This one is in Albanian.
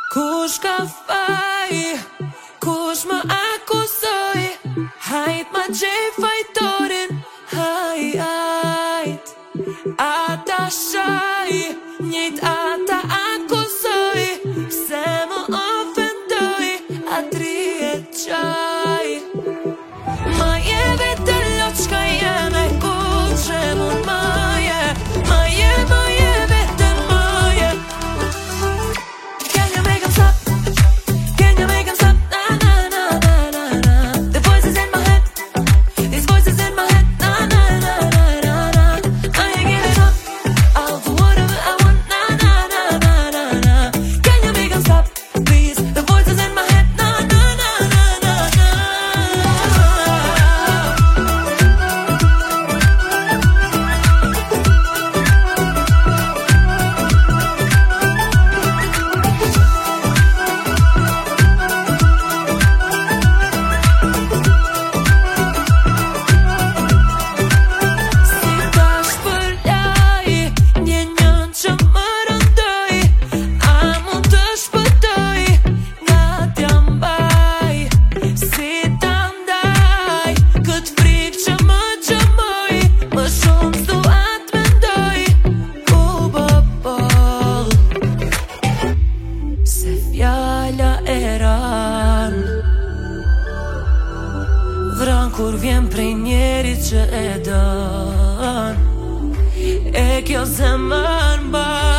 Kush ka faj, kush më akuzoj, hajt ma gjej fajtorin, hajt ata shaj, njejt ata akuzoj, pse më ofendoj, atri e qaj. Ma je vete lot qka jeme, ku që mund ma je, ma je vete ma je. Can you make 'em stop? Can you make 'em stop? Na na na na na na. The voices in my head, these voices in my head. Na na na na na na. I ain't giving up, I'll do whatever I want. Na na na na na na. Can you make 'em stop, please? The voices in my head. Na na na na na na. Si tash për laj, një njën që më rëndoj, a mund të shpëtoj, nga t'ja mbaj. Si ta ndaj, këtë frikë që më gjëmoj, më shumë s'dua t'mendoj, u bëpoll. Se fjalla e ran, vran kur vjen prej njerit që e don, e kjo zemër mban.